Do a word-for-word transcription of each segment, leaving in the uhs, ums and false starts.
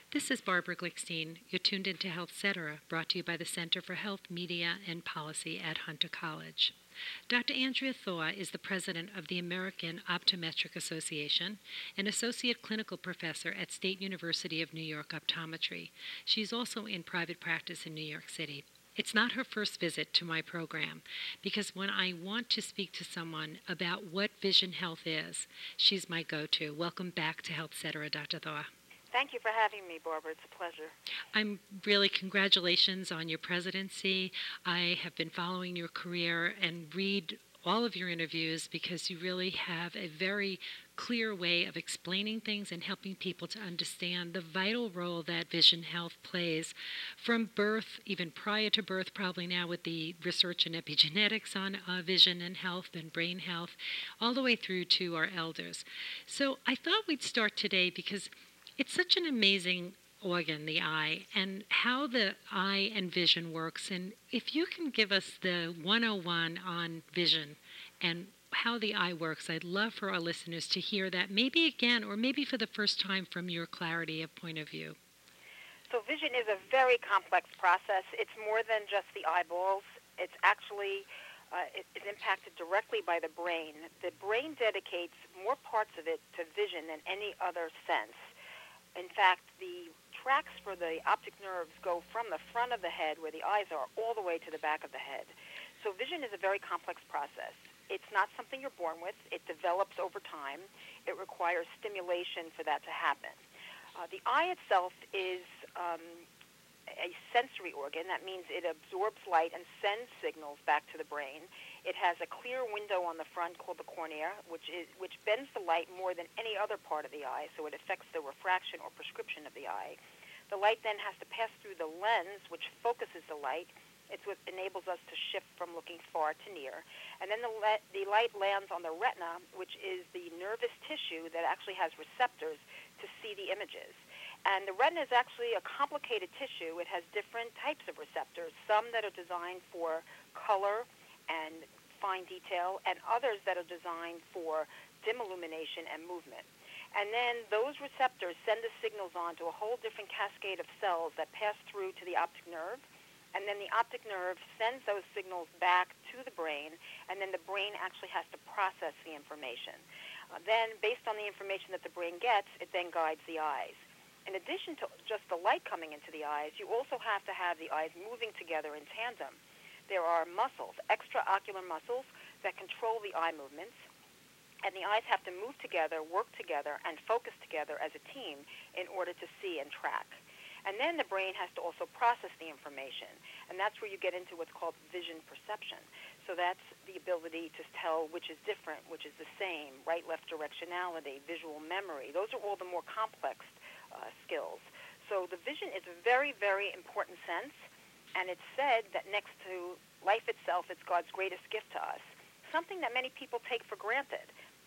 This is Barbara Glickstein. You're tuned into Health Cetera, brought to you by the Center for Health, Media, and Policy at Hunter College. Doctor Andrea Thaw is the president of the American Optometric Association, an associate clinical professor at State University of New York Optometry. She's also in private practice in New York City. It's not her first visit to my program, because when I want to speak to someone about what vision health is, she's my go-to. Welcome back to Health Cetera, Doctor Thaw. Thank you for having me, Barbara. It's a pleasure. I'm really, congratulations on your presidency. I have been following your career and read all of your interviews because you really have a very clear way of explaining things and helping people to understand the vital role that vision health plays from birth, even prior to birth, probably now with the research in epigenetics on uh, vision and health and brain health, all the way through to our elders. So I thought we'd start today because it's such an amazing organ, the eye, and how the eye and vision works. And if you can give us the one oh one on vision and how the eye works, I'd love for our listeners to hear that, maybe again, or maybe for the first time from your clarity of point of view. So vision is a very complex process. It's more than just the eyeballs. It's actually uh, it is impacted directly by the brain. The brain dedicates more parts of it to vision than any other sense. In fact, the tracks for the optic nerves go from the front of the head, where the eyes are, all the way to the back of the head. So vision is a very complex process. It's not something you're born with. It develops over time. It requires stimulation for that to happen. Uh, the eye itself is um, a sensory organ. That means it absorbs light and sends signals back to the brain. It has a clear window on the front called the cornea, which is which bends the light more than any other part of the eye, so it affects the refraction or prescription of the eye. The light then has to pass through the lens, which focuses the light. It's what enables us to shift from looking far to near. And then the, le- the light lands on the retina, which is the nervous tissue that actually has receptors to see the images. And the retina is actually a complicated tissue. It has different types of receptors, some that are designed for color and fine detail, and others that are designed for dim illumination and movement. And then those receptors send the signals on to a whole different cascade of cells that pass through to the optic nerve, and then the optic nerve sends those signals back to the brain, and then the brain actually has to process the information. Uh, then, based on the information that the brain gets, it then guides the eyes. In addition to just the light coming into the eyes, you also have to have the eyes moving together in tandem. There are muscles, extraocular muscles, that control the eye movements, and the eyes have to move together, work together, and focus together as a team in order to see and track. And then the brain has to also process the information, and that's where you get into what's called vision perception. So that's the ability to tell which is different, which is the same, right-left directionality, visual memory. Those are all the more complex uh, skills. So the vision is a very, very important sense. And it's said that next to life itself, it's God's greatest gift to us, something that many people take for granted.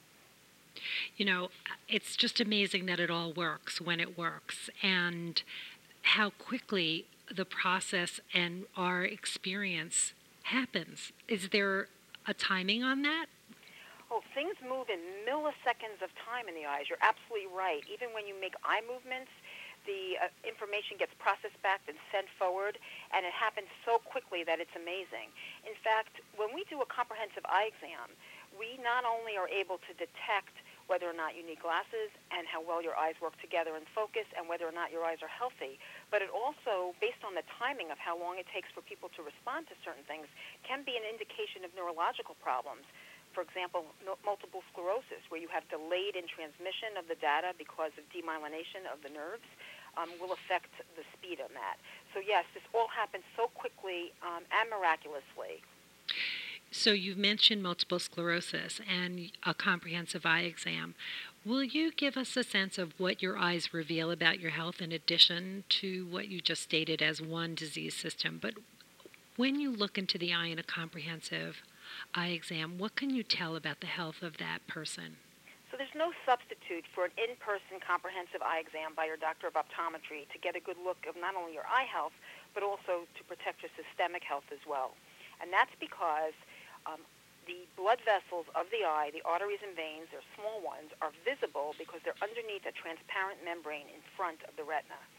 You know, it's just amazing that it all works when it works, and how quickly the process and our experience happens. Is there a timing on that? Oh, things move in milliseconds of time in the eyes. You're absolutely right. Even when you make eye movements, the uh, information gets processed back and sent forward, and it happens so quickly that it's amazing. In fact, when we do a comprehensive eye exam, we not only are able to detect whether or not you need glasses and how well your eyes work together and focus and whether or not your eyes are healthy, but it also, based on the timing of how long it takes for people to respond to certain things, can be an indication of neurological problems. For example, multiple sclerosis, where you have delayed in transmission of the data because of demyelination of the nerves, um, will affect the speed on that. So yes, this all happens so quickly um, and miraculously. So you've mentioned multiple sclerosis and a comprehensive eye exam. Will you give us a sense of what your eyes reveal about your health in addition to what you just stated as one disease system? But when you look into the eye in a comprehensive eye exam, what can you tell about the health of that person? So there's no substitute for an in-person comprehensive eye exam by your doctor of optometry to get a good look of not only your eye health, but also to protect your systemic health as well. And that's because um, the blood vessels of the eye, the arteries and veins, they're small ones, are visible because they're underneath a transparent membrane in front of the retina.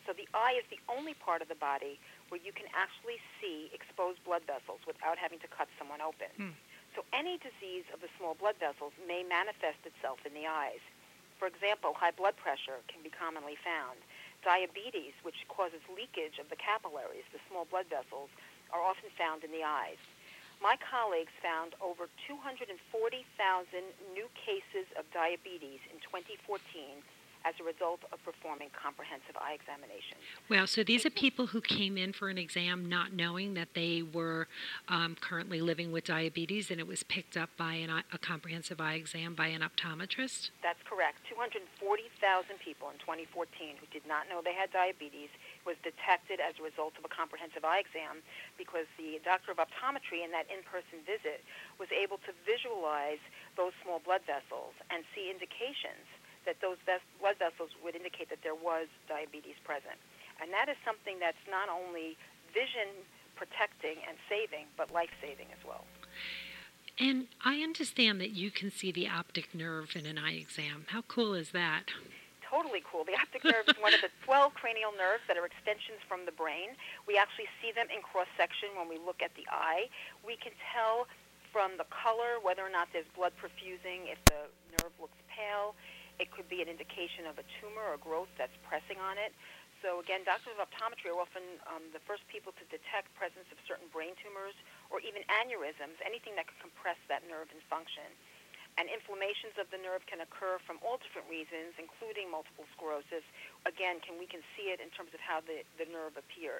So the eye is the only part of the body where you can actually see exposed blood vessels without having to cut someone open. Hmm. So any disease of the small blood vessels may manifest itself in the eyes. For example, high blood pressure can be commonly found. Diabetes, which causes leakage of the capillaries, the small blood vessels, are often found in the eyes. My colleagues found over two hundred forty thousand new cases of diabetes in twenty fourteen as a result of performing comprehensive eye examinations. Wow, so these are people who came in for an exam not knowing that they were um, currently living with diabetes, and it was picked up by an, a comprehensive eye exam by an optometrist? That's correct. two hundred forty thousand people in twenty fourteen who did not know they had diabetes was detected as a result of a comprehensive eye exam because the doctor of optometry in that in-person visit was able to visualize those small blood vessels and see indications that those blood vessels would indicate that there was diabetes present. And that is something that's not only vision protecting and saving, but life-saving as well. And I understand that you can see the optic nerve in an eye exam. How cool is that? Totally cool. The optic nerve is one of the twelve cranial nerves that are extensions from the brain. We actually see them in cross-section when we look at the eye. We can tell from the color whether or not there's blood perfusing, if the nerve looks pale. It could be an indication of a tumor or growth that's pressing on it. So again, doctors of optometry are often um, the first people to detect presence of certain brain tumors or even aneurysms, anything that could compress that nerve in function. And inflammations of the nerve can occur from all different reasons, including multiple sclerosis. Again, can we can see it in terms of how the, the nerve appears.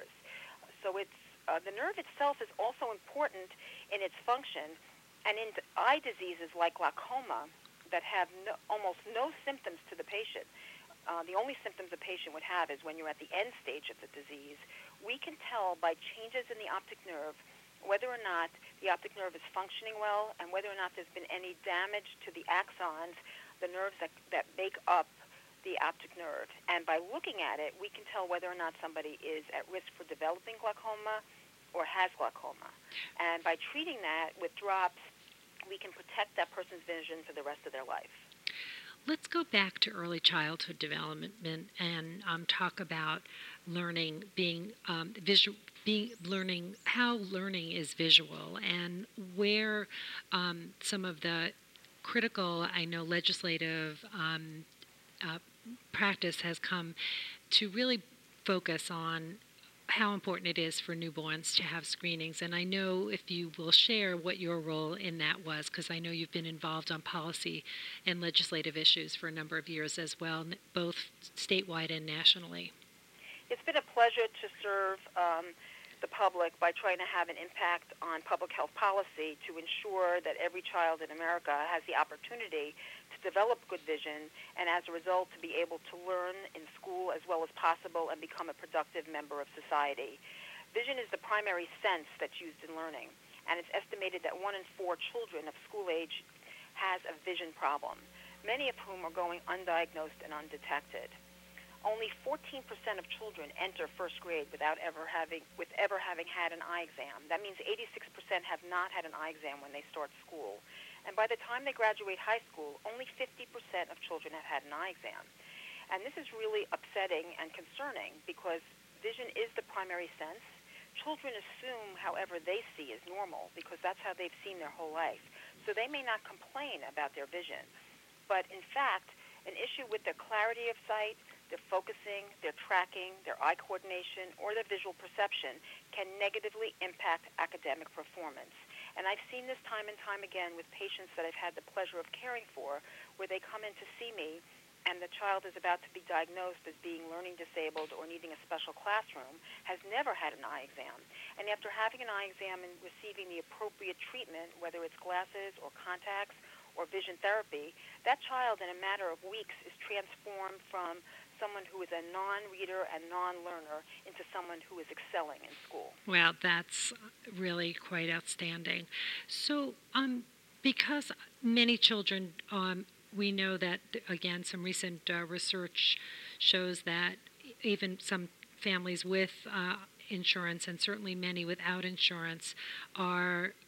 So it's uh, the nerve itself is also important in its function. And in eye diseases like glaucoma, that have no, almost no symptoms to the patient. Uh, the only symptoms a patient would have is when you're at the end stage of the disease. We can tell by changes in the optic nerve whether or not the optic nerve is functioning well and whether or not there's been any damage to the axons, the nerves that, that make up the optic nerve. And by looking at it, we can tell whether or not somebody is at risk for developing glaucoma or has glaucoma. And by treating that with drops, we can protect that person's vision for the rest of their life. Let's go back to early childhood development and um, talk about learning, being um, visual, being learning how learning is visual, and where um, some of the critical, I know, legislative um, uh, practice has come to really focus on how important it is for newborns to have screenings. And I know if you will share what your role in that was, because I know you've been involved on policy and legislative issues for a number of years as well, both statewide and nationally. It's been a pleasure to serve um, the public by trying to have an impact on public health policy to ensure that every child in America has the opportunity to develop good vision and as a result to be able to learn in school as well as possible and become a productive member of society. Vision is the primary sense that's used in learning, and it's estimated that one in four children of school age has a vision problem, many of whom are going undiagnosed and undetected. Only fourteen percent of children enter first grade without ever having, with ever having had an eye exam. That means eighty-six percent have not had an eye exam when they start school. And by the time they graduate high school, only fifty percent of children have had an eye exam. And this is really upsetting and concerning because vision is the primary sense. Children assume however they see is normal because that's how they've seen their whole life. So they may not complain about their vision. But in fact, an issue with their clarity of sight, their focusing, their tracking, their eye coordination, or their visual perception can negatively impact academic performance. And I've seen this time and time again with patients that I've had the pleasure of caring for, where they come in to see me and the child is about to be diagnosed as being learning disabled or needing a special classroom, has never had an eye exam. And after having an eye exam and receiving the appropriate treatment, whether it's glasses or contacts or vision therapy, that child in a matter of weeks is transformed from someone who is a non-reader and non-learner into someone who is excelling in school. Well, that's really quite outstanding. So, um, because many children, um, we know that, again, some recent uh, research shows that even some families with uh, insurance and certainly many without insurance are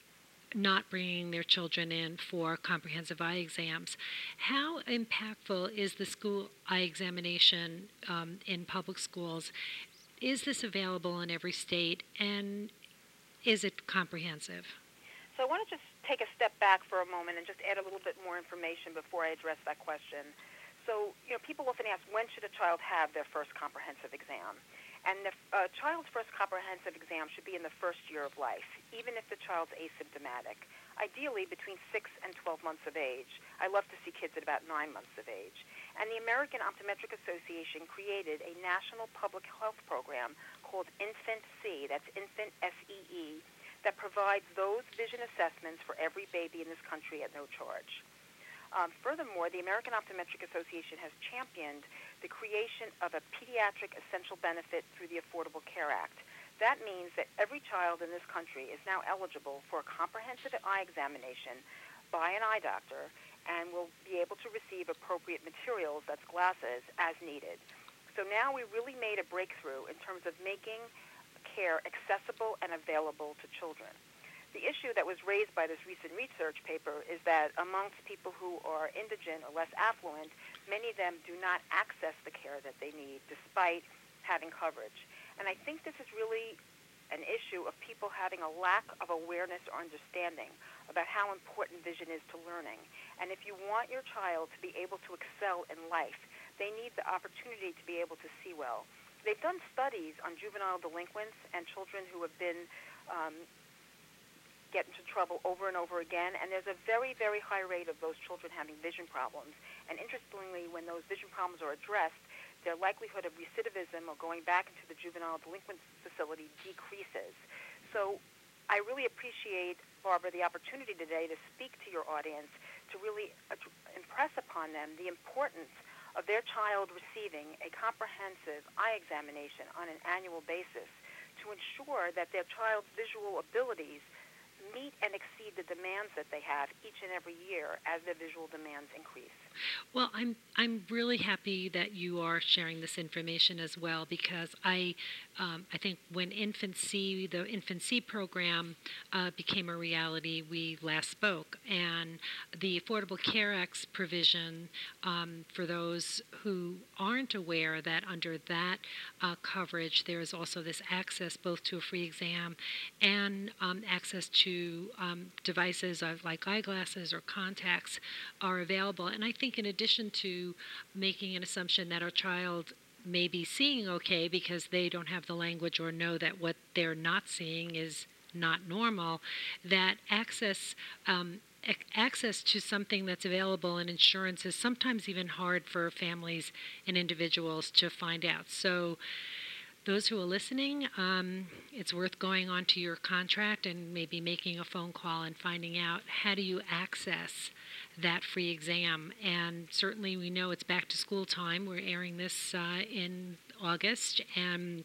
not bringing their children in for comprehensive eye exams. How impactful is the school eye examination um, in public schools? Is this available in every state, and is it comprehensive? So I want to just take a step back for a moment and just add a little bit more information before I address that question. So, you know, people often ask, when should a child have their first comprehensive exam? And the uh, child's first comprehensive exam should be in the first year of life, even if the child's asymptomatic, ideally between six and twelve months of age. I love to see kids at about nine months of age. And the American Optometric Association created a national public health program called Infant C, that's Infant S E E, that provides those vision assessments for every baby in this country at no charge. Um, furthermore, the American Optometric Association has championed the creation of a pediatric essential benefit through the Affordable Care Act. That means that every child in this country is now eligible for a comprehensive eye examination by an eye doctor and will be able to receive appropriate materials, that's glasses, as needed. So now we really made a breakthrough in terms of making care accessible and available to children. The issue that was raised by this recent research paper is that amongst people who are indigent or less affluent, many of them do not access the care that they need despite having coverage. And I think this is really an issue of people having a lack of awareness or understanding about how important vision is to learning. And if you want your child to be able to excel in life, they need the opportunity to be able to see well. They've done studies on juvenile delinquents and children who have been um, get into trouble over and over again, and there's a very, very high rate of those children having vision problems. And interestingly, when those vision problems are addressed, their likelihood of recidivism or going back into the juvenile delinquent facility decreases. So I really appreciate, Barbara, the opportunity today to speak to your audience, to really impress upon them the importance of their child receiving a comprehensive eye examination on an annual basis to ensure that their child's visual abilities meet and exceed the demands that they have each and every year as their visual demands increase. Well, I'm I'm really happy that you are sharing this information as well, because I um, I think when Infant C, the Infant C program uh, became a reality, we last spoke, and the Affordable Care Act provision um, for those who aren't aware that under that uh, coverage there is also this access both to a free exam and um, access to um, devices of, like eyeglasses or contacts are available. And I think in addition to making an assumption that our child may be seeing okay because they don't have the language or know that what they're not seeing is not normal, that access um, access to something that's available in insurance is sometimes even hard for families and individuals to find out. So those who are listening, um, it's worth going on to your contract and maybe making a phone call and finding out how do you access that free exam. And certainly we know it's back to school time. We're airing this uh, in August, and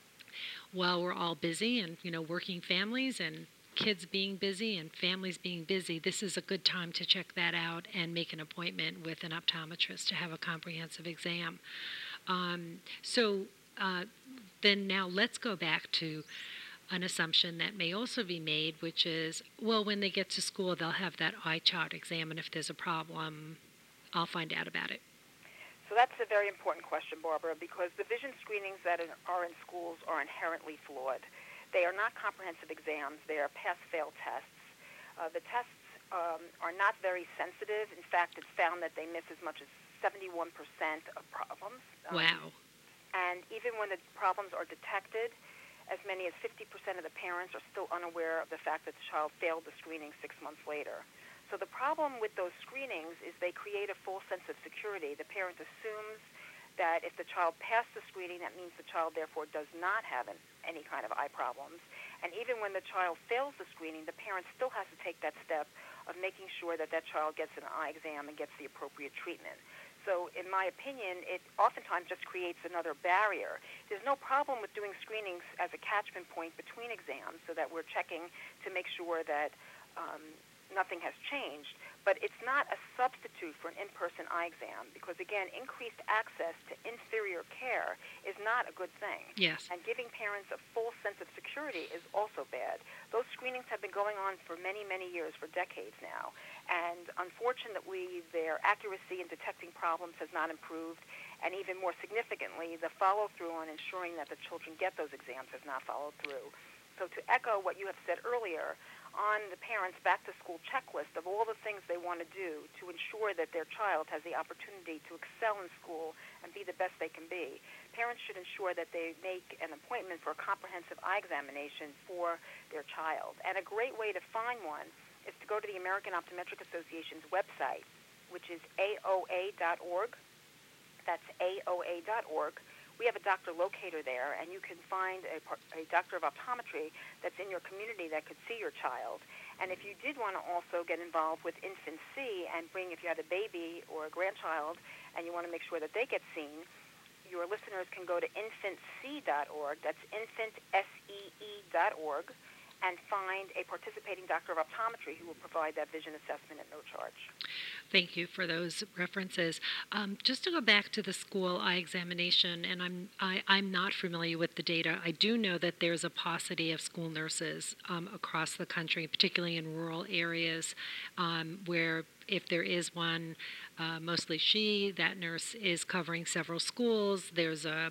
while we're all busy and, you know, working families and kids being busy and families being busy, this is a good time to check that out and make an appointment with an optometrist to have a comprehensive exam. Um, so uh, then now let's go back to an assumption that may also be made, which is, well, when they get to school, they'll have that eye chart exam, and if there's a problem, I'll find out about it. So that's a very important question, Barbara, because the vision screenings that are in schools are inherently flawed. They are not comprehensive exams. They are pass-fail tests. Uh, the tests um, are not very sensitive. In fact, it's found that they miss as much as seventy-one percent of problems. Um, wow. And even when the problems are detected, as many as fifty percent of the parents are still unaware of the fact that the child failed the screening six months later. So the problem with those screenings is they create a false sense of security. The parent assumes that if the child passed the screening, that means the child therefore does not have an, any kind of eye problems. And even when the child fails the screening, the parent still has to take that step of making sure that that child gets an eye exam and gets the appropriate treatment. So in my opinion, it oftentimes just creates another barrier. There's no problem with doing screenings as a catchment point between exams so that we're checking to make sure that um, nothing has changed, but it's not a substitute for an in-person eye exam because, again, increased access to inferior care is not a good thing. Yes. And giving parents a full sense of security is also bad. Those screenings have been going on for many, many years, for decades now. And unfortunately, their accuracy in detecting problems has not improved. And even more significantly, the follow-through on ensuring that the children get those exams has not followed through. So to echo what you have said earlier, on the parents' back-to-school checklist of all the things they want to do to ensure that their child has the opportunity to excel in school and be the best they can be, parents should ensure that they make an appointment for a comprehensive eye examination for their child. And a great way to find one is to go to the American Optometric Association's website, which is A O A dot org. That's A O A dot org. We have a doctor locator there, and you can find a, a doctor of optometry that's in your community that could see your child. And if you did want to also get involved with Infant C and bring, if you had a baby or a grandchild, and you want to make sure that they get seen, your listeners can go to infant c dot org, that's infant, S E E dot org, and find a participating doctor of optometry who will provide that vision assessment at no charge. Thank you for those references. Um, just to go back to the school eye examination, and I'm I, I'm not familiar with the data. I do know that there's a paucity of school nurses um, across the country, particularly in rural areas, um, where if there is one, uh, mostly she, that nurse is covering several schools. There's a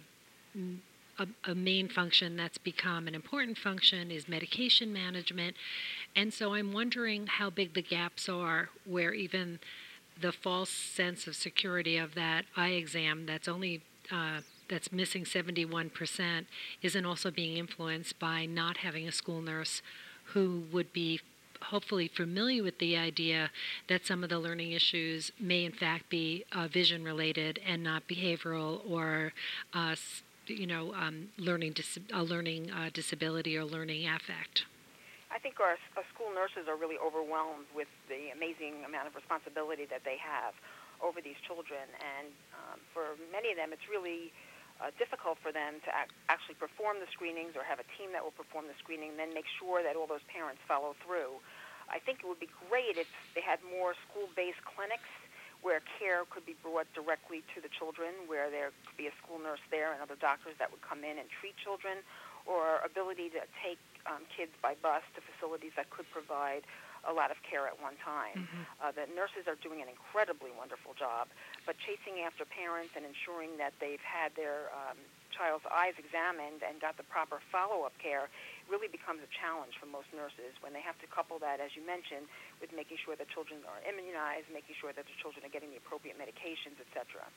A, a main function that's become an important function is medication management. And so I'm wondering how big the gaps are where even the false sense of security of that eye exam that's only uh, that's missing seventy-one percent isn't also being influenced by not having a school nurse who would be hopefully familiar with the idea that some of the learning issues may in fact be uh, vision related and not behavioral or uh, you know, um, learning dis- a learning uh, disability or learning affect. I think our, our school nurses are really overwhelmed with the amazing amount of responsibility that they have over these children. And um, for many of them, it's really uh, difficult for them to act, actually perform the screenings or have a team that will perform the screening and then make sure that all those parents follow through. I think it would be great if they had more school-based clinics where care could be brought directly to the children, where there could be a school nurse there and other doctors that would come in and treat children, or ability to take um, kids by bus to facilities that could provide a lot of care at one time. Mm-hmm. Uh, the nurses are doing an incredibly wonderful job, but chasing after parents and ensuring that they've had their um, child's eyes examined and got the proper follow-up care really becomes a challenge for most nurses when they have to couple that, as you mentioned, with making sure that children are immunized, making sure that the children are getting the appropriate medications, et cetera.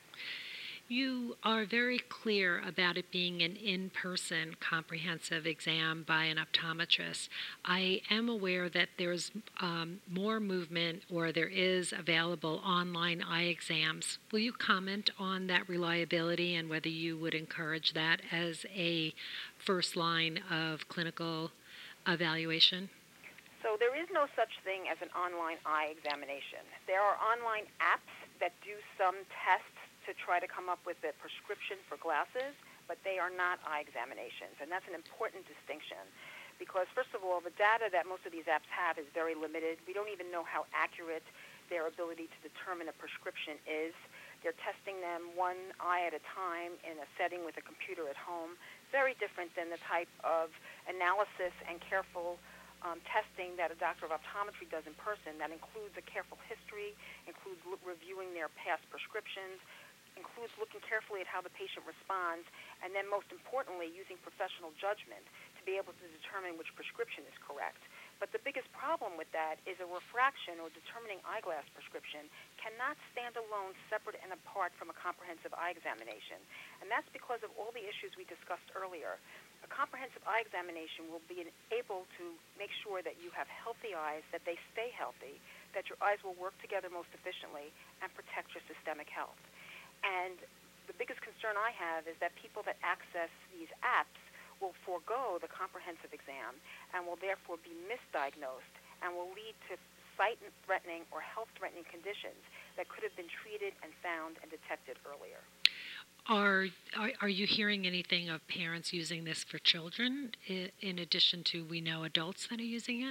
You are very clear about it being an in-person comprehensive exam by an optometrist. I am aware that there's um, more movement or there is available online eye exams. Will you comment on that reliability and whether you would encourage that as a first line of clinical evaluation? So there is no such thing as an online eye examination. There are online apps that do some tests to try to come up with a prescription for glasses, but they are not eye examinations. And that's an important distinction because, first of all, the data that most of these apps have is very limited. We don't even know how accurate their ability to determine a prescription is. They're testing them one eye at a time in a setting with a computer at home. Very different than the type of analysis and careful um, testing that a doctor of optometry does in person. That includes a careful history, includes l- reviewing their past prescriptions, includes looking carefully at how the patient responds, and then most importantly, using professional judgment to be able to determine which prescription is correct. But the biggest problem with that is a refraction or determining eyeglass prescription cannot stand alone separate and apart from a comprehensive eye examination. And that's because of all the issues we discussed earlier. A comprehensive eye examination will be able to make sure that you have healthy eyes, that they stay healthy, that your eyes will work together most efficiently, and protect your systemic health. And the biggest concern I have is that people that access these apps will forego the comprehensive exam and will therefore be misdiagnosed and will lead to sight-threatening or health-threatening conditions that could have been treated and found and detected earlier. Are, are are you hearing anything of parents using this for children in addition to, we know, adults that are using it?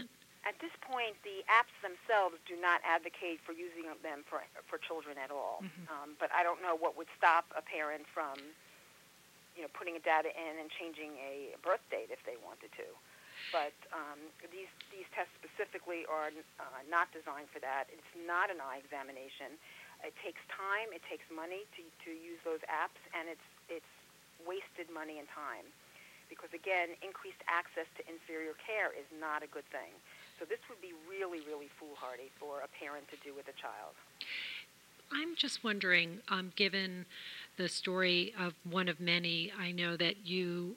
At this point, the apps themselves do not advocate for using them for for children at all. Mm-hmm. Um, but I don't know what would stop a parent from, you know, putting a data in and changing a birth date if they wanted to. But um, these these tests specifically are uh, not designed for that. It's not an eye examination. It takes time. It takes money to to use those apps, and it's it's wasted money and time. Because, again, increased access to inferior care is not a good thing. So this would be really, really foolhardy for a parent to do with a child. I'm just wondering, um, given the story of one of many, I know that you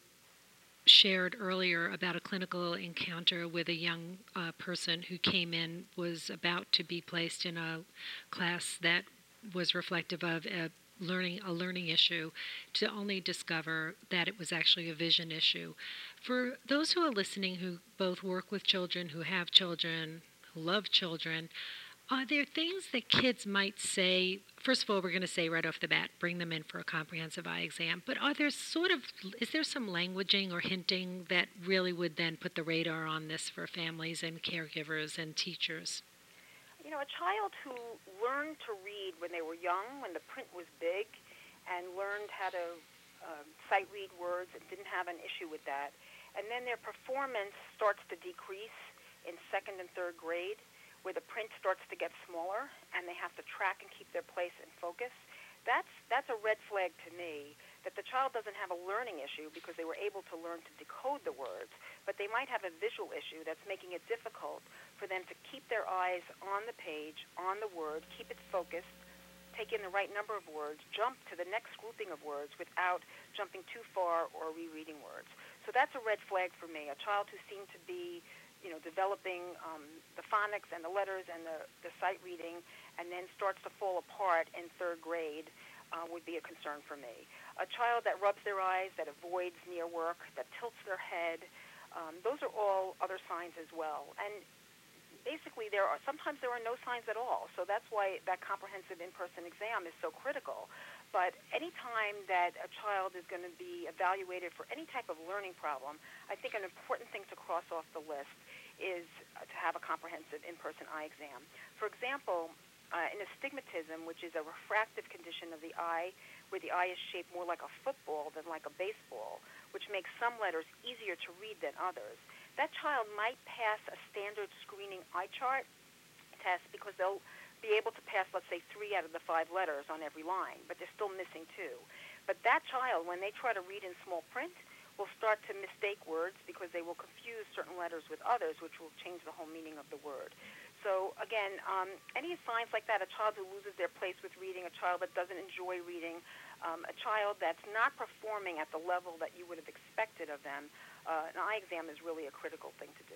shared earlier about a clinical encounter with a young uh, person who came in, was about to be placed in a class that was reflective of a learning a learning issue, to only discover that it was actually a vision issue. For those who are listening who both work with children, who have children, who love children, are there things that kids might say? First of all, we're going to say right off the bat, bring them in for a comprehensive eye exam. But are there sort of, is there some languaging or hinting that really would then put the radar on this for families and caregivers and teachers? You know, a child who learned to read when they were young, when the print was big, and learned how to um, sight read words and didn't have an issue with that, and then their performance starts to decrease in second and third grade, where the print starts to get smaller and they have to track and keep their place and focus, that's that's a red flag to me that the child doesn't have a learning issue because they were able to learn to decode the words, but they might have a visual issue that's making it difficult for them to keep their eyes on the page, on the word, keep it focused, take in the right number of words, jump to the next grouping of words without jumping too far or rereading words. So that's a red flag for me. A child who seemed to be, you know, developing um, the phonics and the letters and the, the sight reading and then starts to fall apart in third grade uh, would be a concern for me. A child that rubs their eyes, that avoids near work, that tilts their head, um, those are all other signs as well. And basically, there are sometimes there are no signs at all. So that's why that comprehensive in-person exam is so critical. But any time that a child is going to be evaluated for any type of learning problem, I think an important thing to cross off the list is uh, to have a comprehensive in-person eye exam. For example, uh, in astigmatism, which is a refractive condition of the eye, where the eye is shaped more like a football than like a baseball, which makes some letters easier to read than others, that child might pass a standard screening eye chart test because they'll be able to pass, let's say, three out of the five letters on every line, but they're still missing two. But that child, when they try to read in small print, will start to mistake words because they will confuse certain letters with others, which will change the whole meaning of the word. So, again, um, any signs like that, a child who loses their place with reading, a child that doesn't enjoy reading, um, a child that's not performing at the level that you would have expected of them, uh, an eye exam is really a critical thing to do.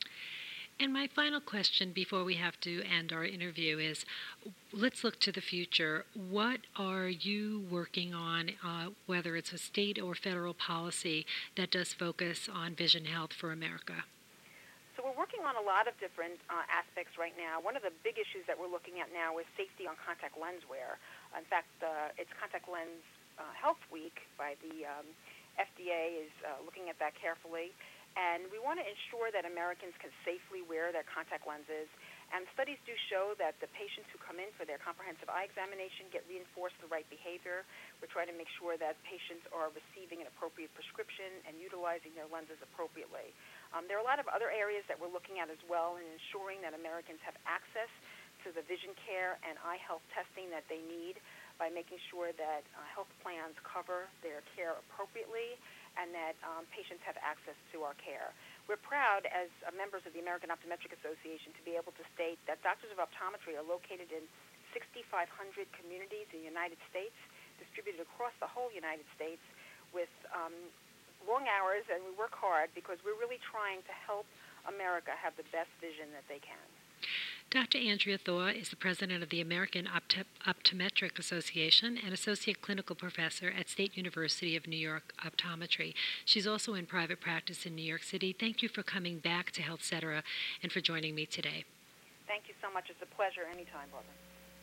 And my final question before we have to end our interview is, let's look to the future. What are you working on, uh, whether it's a state or federal policy that does focus on vision health for America? So we're working on a lot of different uh, aspects right now. One of the big issues that we're looking at now is safety on contact lens wear. In fact, uh, it's Contact Lens uh, Health Week by the um, F D A is uh, looking at that carefully. And we want to ensure that Americans can safely wear their contact lenses. And studies do show that the patients who come in for their comprehensive eye examination get reinforced the right behavior. We're trying to make sure that patients are receiving an appropriate prescription and utilizing their lenses appropriately. Um, there are a lot of other areas that we're looking at as well in ensuring that Americans have access to the vision care and eye health testing that they need by making sure that uh, health plans cover their care appropriately and that um, patients have access to our care. We're proud, as uh, members of the American Optometric Association, to be able to state that doctors of optometry are located in six thousand five hundred communities in the United States, distributed across the whole United States, with um, long hours, and we work hard because we're really trying to help America have the best vision that they can. Doctor Andrea Thor is the president of the American Opt- Optometric Association and associate clinical professor at State University of New York Optometry. She's also in private practice in New York City. Thank you for coming back to Health Cetera and for joining me today. Thank you so much. It's a pleasure anytime, Barbara.